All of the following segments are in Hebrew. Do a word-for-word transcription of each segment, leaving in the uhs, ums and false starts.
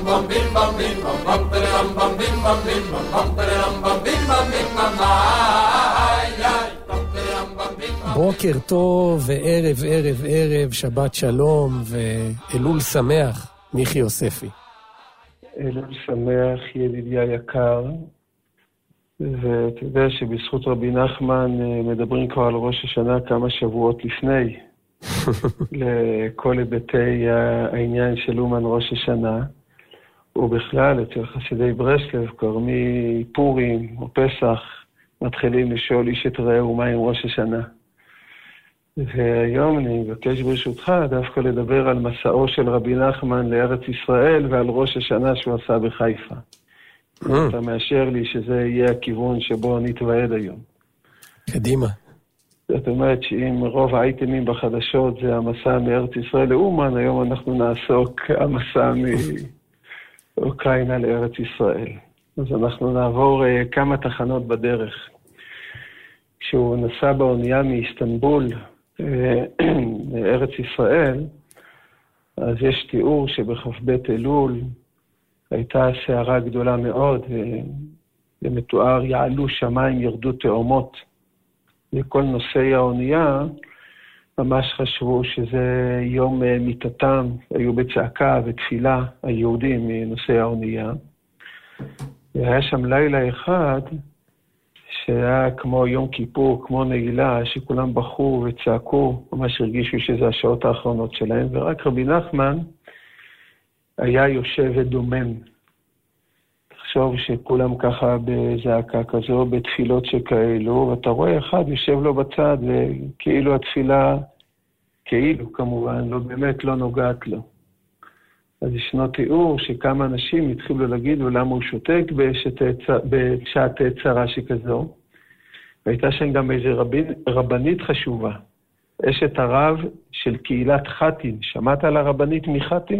בוקר טוב וערב ערב ערב, שבת שלום ואלול שמח, מיכי יוספי. אלול שמח, ידידי היקר, ואתה יודע שבזכות רבי נחמן מדברים כבר על ראש השנה כמה שבועות לפני, לכל היבטי העניין של אומן ראש השנה, ובכלל אצל חסידי ברסלב, כבר מפורים או פסח, מתחילים לשאול איש את רעהו מה עם ראש השנה. והיום אני מבקש ברשותך דווקא לדבר על מסעו של רבי נחמן לארץ ישראל ועל ראש השנה שהוא עשה בחיפה. אתה מאשר לי שזה יהיה הכיוון שבו נתוועד היום. קדימה. זאת אומרת שאם רוב האייטמים בחדשות זה המסע מארץ ישראל לאומן, היום אנחנו נעסוק המסע מאוקראינה לארץ ישראל. אז אנחנו נעבור כמה תחנות בדרך. כשהוא נסע באונייה מאיסטנבול לארץ ישראל, אז יש תיאור שבכ"ב אלול הייתה סערה גדולה מאוד, ומתואר יעלו שמיים ירדו תאומות. וכל נושאי האונייה ממש חשבו שזה יום מיתתם, היו בצעקה ותפילה היהודים מנושאי האונייה. והיה שם לילה אחד שהיה כמו יום כיפור, כמו נעילה, שכולם בחו וצעקו, ממש הרגישו שזה השעות האחרונות שלהם, ורק רבי נחמן היה יושב ודומם. תחשוב שכולם ככה בזעקה כזו, בתפילות שכאלו, ואתה רואה אחד יושב לו בצד, וכאילו התפילה, כאילו כמובן, לא באמת לא נוגעת לו. אז ישנו תיאור שכמה אנשים התחילו להגיד לו למה הוא שותק בשעת צרה שכזו. והייתה שם גם איזו רבין, רבנית חשובה, אשת הרב של קהילת חתין. שמעת על הרבנית מחתין?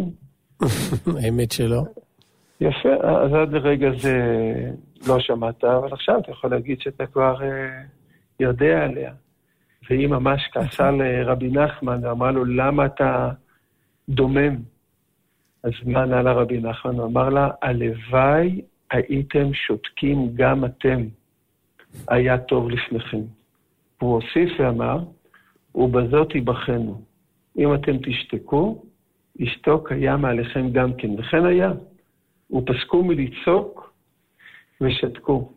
האמת שלא. יפה, אז עד לרגע זה לא שמעת, אבל עכשיו אתה יכול להגיד שאתה כבר יודע עליה. והיא ממש כעסה לרבי נחמן ואמרה לו, למה אתה דומם? אז מה ענה לה רבי נחמן? הוא אמר לה, הלוואי הייתם שותקים גם אתם, היה טוב לפניכם. הוא הוסיף ואמר, ובזאת יבחנו. אם אתם תשתקו, ישתוק היה מעליכם גם כן. וכן היה. ופסקו מלצעוק ושתקו.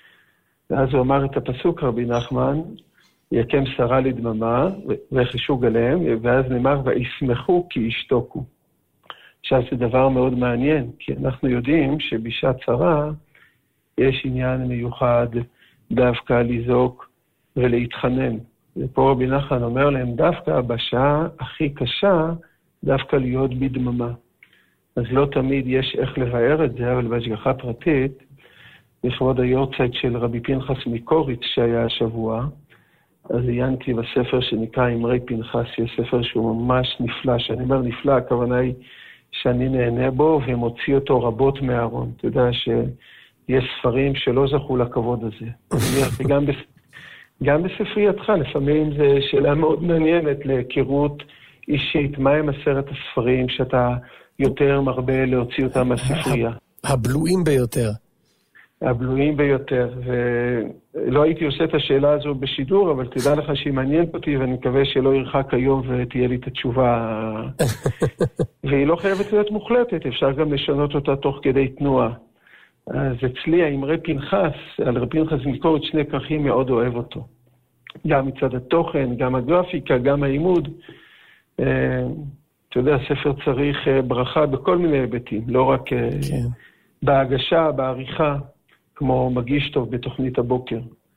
ואז הוא אמר את הפסוק, רבי נחמן, יקם שרה לדממה ויחשו גליהם, ואז נאמר, וישמחו כי ישתוקו. עכשיו זה דבר מאוד מעניין, כי אנחנו יודעים שבשעת צרה יש עניין מיוחד דווקא לזעוק ולהתחנן. ופה רבי נחמן אומר להם, דווקא בשעה הכי קשה, דווקא להיות בדממה. אז לא תמיד יש איך לבאר את זה, אבל בהשגחה פרטית, לכבוד היורצייט של רבי פנחס מקוריץ שהיה השבוע, אז עיינתי בספר שנקרא אמרי פנחס, יש ספר שהוא ממש נפלא, שאני אומר נפלא, הכוונה היא שאני נהנה בו, ומוציא אותו רבות מהארון. אתה יודע שיש ספרים שלא זכו לכבוד הזה. גם, בס... גם בספרייתך, לפעמים זו שאלה מאוד מעניינת להיכרות אישית. מה הם עשרת הספרים שאתה יותר מרבה להוציא אותם מהספרייה? הבלועים ביותר. הבלועים ביותר, ולא הייתי עושה את השאלה הזו בשידור, אבל תדע לך שהיא מעניינת אותי, ואני מקווה שלא ירחק היום ותהיה לי את התשובה. והיא לא חייבת להיות מוחלטת, אפשר גם לשנות אותה תוך כדי תנועה. אז אצלי, האמרי פנחס, על רבי פנחס מקוריץ, שני כרכים מאוד אוהב אותו. גם מצד התוכן, גם הגרפיקה, גם העימוד. אתה יודע, הספר צריך ברכה בכל מיני היבטים, לא רק כן. בהגשה, בעריכה, כמו מגיש טוב בתוכנית הבוקר.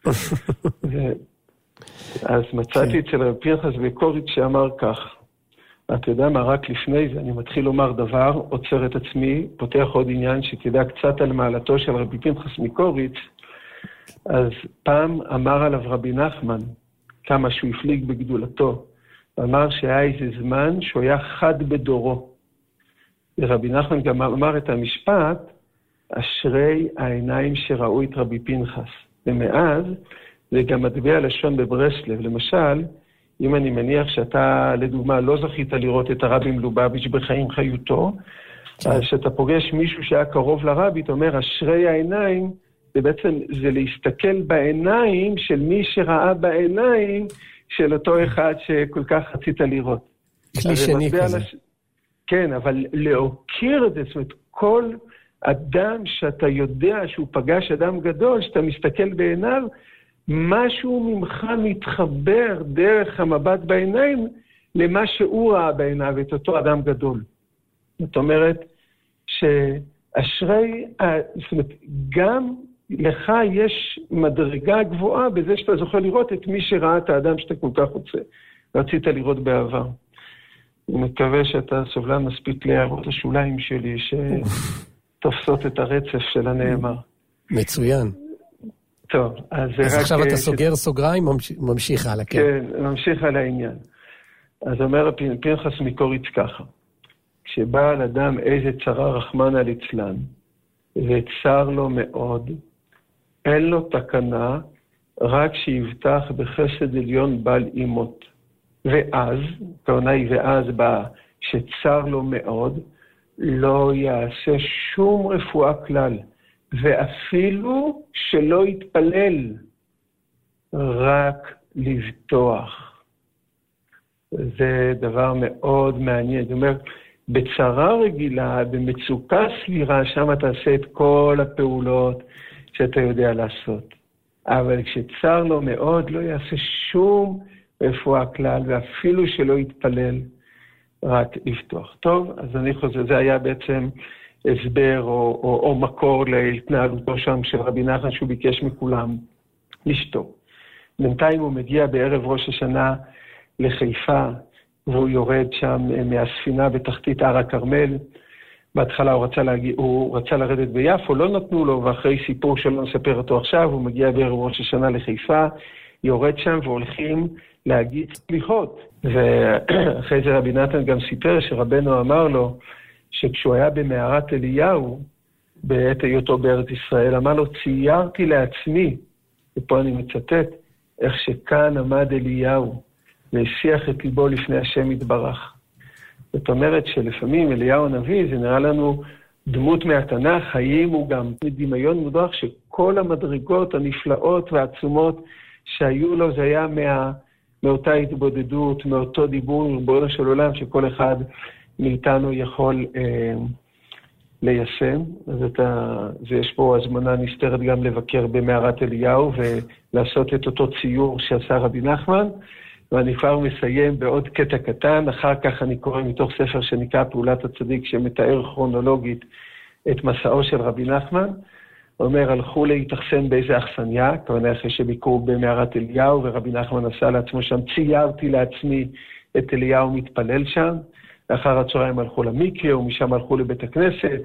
אז מצאתי אצל רבי פנחס מקוריץ שאמר כך, אתה יודע מה, רק לפני זה אני מתחיל לומר דבר, עוצר את עצמי, פותח עוד עניין שתדע קצת על מעלתו של רבי פנחס מקוריץ. אז פעם אמר עליו רבי נחמן, כמה שהוא הפליג בגדולתו, אמר שהיה איזה זמן שהוא היה חד בדורו. ורבי נחמן גם אמר את המשפט, אשרי העיניים שראו את רבי פנחס. ומאז זה גם מטבע לשון בברסלב. למשל, אם אני מניח שאתה, לדוגמה, לא זכית לראות את הרבי מלובביץ' בחיים חיותו, אז כשאתה פוגש מישהו שהיה קרוב לרבי, אתה אומר, אשרי העיניים, זה בעצם, זה להסתכל בעיניים של מי שראה בעיניים של אותו אחד שכל כך רצית לראות. כלי שני כזה. לש... כן, אבל להוקיר את זה, זאת אומרת, כל אדם שאתה יודע שהוא פגש אדם גדול, שאתה מסתכל בעיניו, משהו ממך מתחבר דרך המבט בעיניים למה שהוא ראה בעיניו, את אותו אדם גדול. זאת אומרת, שאשרי, זאת אומרת, גם לך יש מדרגה גבוהה בזה שאתה זוכה לראות את מי שראה את האדם שאתה כל כך רוצה, רצית לראות בעבר. אני מקווה שאתה סובלן מספיק להערות השוליים שלי, שתופסות את הרצף של הנאמר. מצוין. טוב, אז... אז עכשיו אתה סוגר סוגריים, ממשיך הלאה, כן. כן, ממשיך על העניין. אז אומר פנחס מקוריץ ככה, כשבא על אדם איזה צרה רחמנא ליצלן, וצר לו מאוד, אין לו תקנה, רק שיבטח בחסד עליון בל אימות. ואז, כהונה היא ואז בא, שצר לו מאוד, לא יעשה שום רפואה כלל, ואפילו שלא יתפלל, רק לבטוח. זה דבר מאוד מעניין. זאת אומרת, בצרה רגילה, במצוקה סבירה, שם אתה עושה את כל הפעולות שאתה יודע לעשות. אבל כשצר לו מאוד, לא יעשה שום רפואה כלל, ואפילו שלא יתפלל, רק לפתוח. טוב, אז אני חושב, זה היה בעצם הסבר או, או, או מקור להתנהלותו שם של רבי נחמן, שהוא ביקש מכולם לשתוק. בינתיים הוא מגיע בערב ראש השנה לחיפה, והוא יורד שם מהספינה בתחתית הר הכרמל. בהתחלה הוא רצה, להגיע, הוא רצה לרדת ביפו, לא נתנו לו, ואחרי סיפור שלא נספר אותו עכשיו, הוא מגיע בערב ראש השנה לחיפה, יורד שם והולכים להגיד סליחות. ואחרי זה רבי נתן גם סיפר שרבנו אמר לו, שכשהוא היה במערת אליהו, בעת היותו בארץ ישראל, אמר לו, ציירתי לעצמי, ופה אני מצטט, איך שכאן עמד אליהו, והשיח את ליבו לפני השם יתברך. זאת אומרת שלפעמים אליהו הנביא, זה נראה לנו דמות מהתנ"ך, האם הוא גם דמיון מודרך שכל המדרגות הנפלאות והעצומות שהיו לו, זה היה מה, מאותה התבודדות, מאותו דיבור עם ריבונו של עולם, שכל אחד מאיתנו יכול אה, ליישם. אז אתה, ויש פה הזמנה נסתרת גם לבקר במערת אליהו, ולעשות את אותו ציור שעשה רבי נחמן. ואני כבר מסיים בעוד קטע קטן, אחר כך אני קורא מתוך ספר שנקרא פעולת הצדיק, שמתאר כרונולוגית את מסעו של רבי נחמן. הוא אומר, הלכו להתאכסן באיזה אכסניה, כמובן אחרי שביקרו במערת אליהו, ורבי נחמן עשה לעצמו שם, ציירתי לעצמי את אליהו מתפלל שם. לאחר הצהריים הלכו למקווה, ומשם הלכו לבית הכנסת,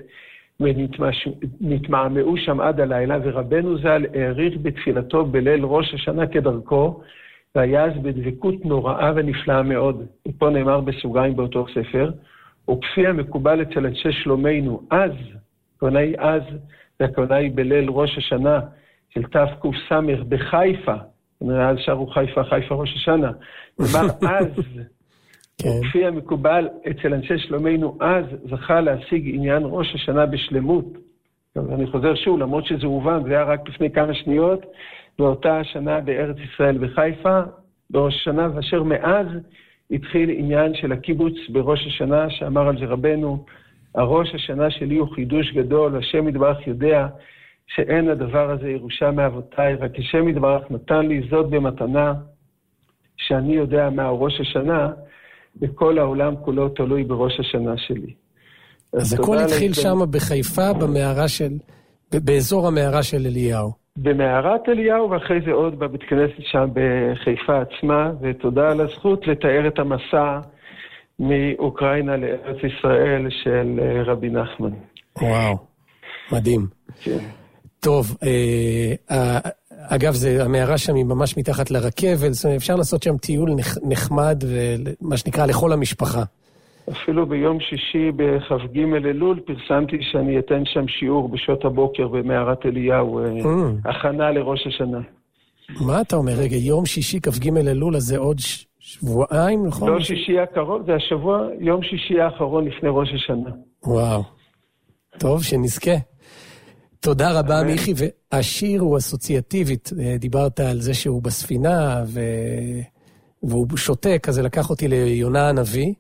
ונתמעמעו שם עד הלילה, ורבנו ז"ל העריך בתפילתו בליל ראש השנה כדרכו, והיה אז בדבקות נוראה ונפלאה מאוד. ופה נאמר בסוגריים באותו ספר, וכפי המקובל אצל אנשי שלומנו, אז, הכוונה היא אז, והכוונה היא בליל ראש השנה של תק"ס בחיפה, אז שרו חיפה, חיפה ראש השנה, נאמר אז, וכפי המקובל אצל אנשי שלומנו, אז זכה להשיג עניין ראש השנה בשלמות. אני חוזר שוב, למרות שזה הובן, זה היה רק לפני כמה שניות, באותה השנה בארץ ישראל בחיפה, בראש השנה, ואשר מאז התחיל עניין של הקיבוץ בראש השנה, שאמר על זה רבנו, הראש השנה שלי הוא חידוש גדול, השם יתברך יודע שאין הדבר הזה ירושה מאבותיי, רק השם יתברך נתן לי זאת במתנה, שאני יודע מה ראש השנה, וכל העולם כולו תלוי בראש השנה שלי. אז הכל התחיל שם בחיפה, במערה של, באזור המערה של אליהו. במערת אליהו, ואחרי זה עוד בבית כנסת שם בחיפה עצמה, ותודה על הזכות לתאר את המסע מאוקראינה לארץ ישראל של רבי נחמן. וואו, מדהים. כן. טוב, אה, אגב, זה, המערה שם היא ממש מתחת לרכבל, זאת אומרת, אפשר לעשות שם טיול נחמד, ומה שנקרא לכל המשפחה. אפילו ביום שישי בכ"ג אלול פרסמתי שאני אתן שם שיעור בשעות הבוקר במערת אליהו, mm. הכנה לראש השנה. מה אתה אומר? רגע, יום שישי כ"ג אלול, אז זה עוד שבועיים, נכון? לא שישי הקרוב, זה השבוע, יום שישי האחרון לפני ראש השנה. וואו. טוב, שנזכה. תודה רבה, מיכי, והשיר הוא אסוציאטיבית. דיברת על זה שהוא בספינה, ו... והוא שותק, אז זה לקח אותי ליונה הנביא.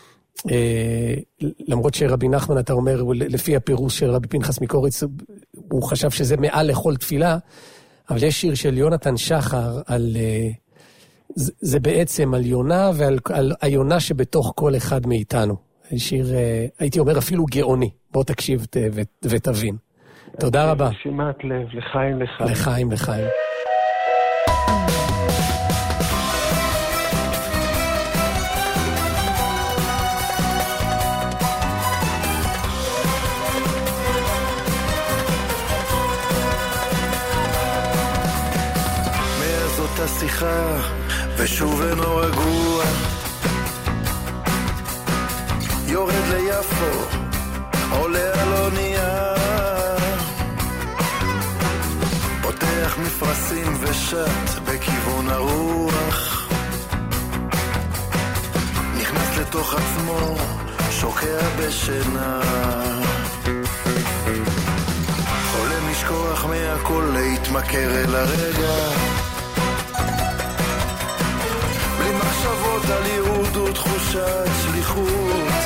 למרות שרבי נחמן, אתה אומר, לפי הפירוש של רבי פנחס מקוריץ, הוא חשב שזה מעל לכל תפילה, אבל יש שיר של יונתן שחר על... זה בעצם על יונה ועל על היונה שבתוך כל אחד מאיתנו. שיר, הייתי אומר, אפילו גאוני. בוא תקשיב ו, ותבין. תודה רבה. שימת לב, לחיים, לחיים. לחיים, לחיים. מאז אותה שיחה ושוב אינו רגוע, יורד ליפו, עולה על אונייה, פותח מפרשים ושט בכיוון הרוח, נכנס לתוך עצמו, שוקע בשינה, חולם לשכוח מהכל, להתמכר אל הרגע, בלי מחשבות על ייעוד ותחושת שליחות,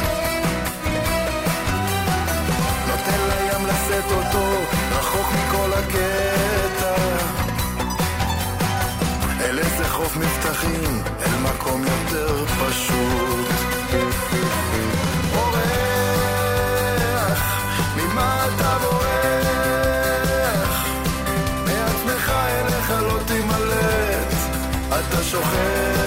נותן לים לשאת אותו רחוק מכל הקטע, אל איזה חוף מבטחים, אל מקום יותר פשוט. בורח, ממה אתה בורח? מעצמך אליך לא תימלט, אתה שוכח.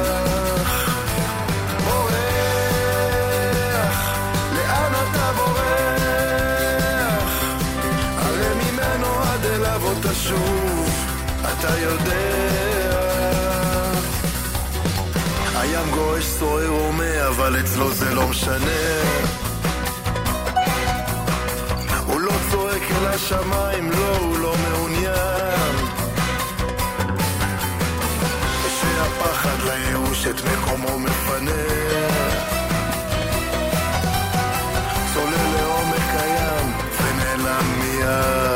שוב, אתה יודע, הים גועש סוער הומה, אבל אצלו זה לא משנה, הוא לא צועק אל השמיים, לא, הוא לא מעוניין, ושהפחד לייאוש את מקומו מפנה, צולל לעומק הים ונעלם מיד.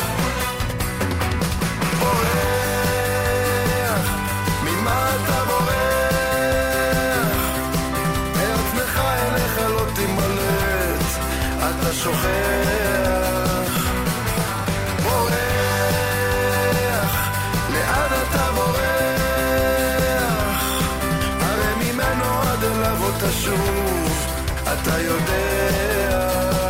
אתה שוכח, בורח, לאן אתה בורח? הרי ממנו עד אליו אותה שוב, אתה יודע.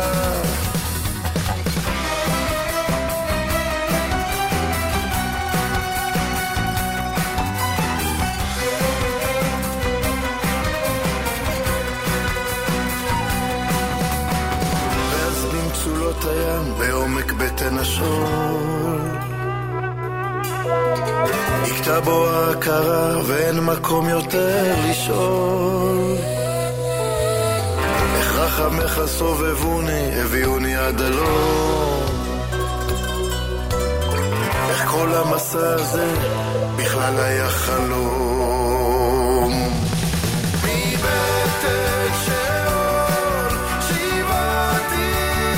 צולות הים בעומק בטן השול, יקטע בו ההכרה ואין מקום יותר לשאול, איך רחמך סובבוני הביאוני עד הלום, איך כל המסע הזה בכלל היה חלום. מבטן שאול שיבתי,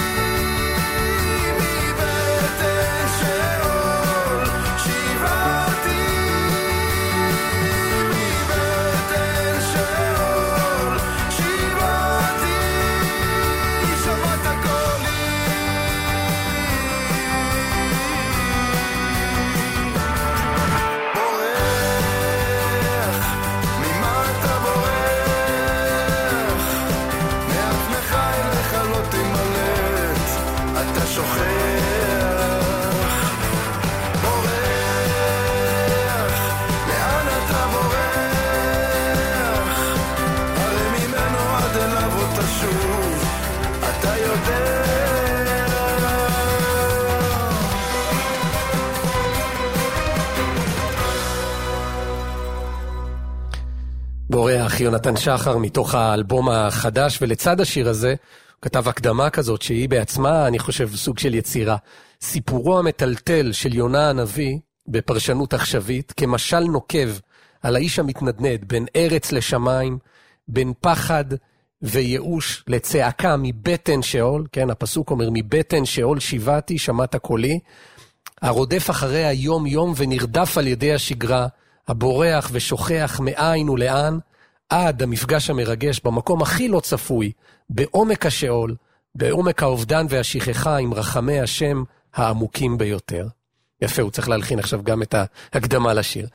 בורח, יונתן שחר, מתוך האלבום החדש, ולצד השיר הזה הוא כתב הקדמה כזאת שהיא בעצמה, אני חושב, סוג של יצירה. סיפורו המטלטל של יונה הנביא בפרשנות עכשווית, כמשל נוקב על האיש המתנדנד, בין ארץ לשמיים, בין פחד וייאוש לצעקה מבטן שאול, כן, הפסוק אומר, מבטן שאול שיבעתי, שמעת קולי, הרודף אחרי היום יום ונרדף על ידי השגרה, הבורח ושוכח מאין ולאן, עד המפגש המרגש במקום הכי לא צפוי, בעומק השאול, בעומק האובדן והשכחה עם רחמי השם העמוקים ביותר. יפה, הוא צריך להלחין עכשיו גם את ההקדמה לשיר.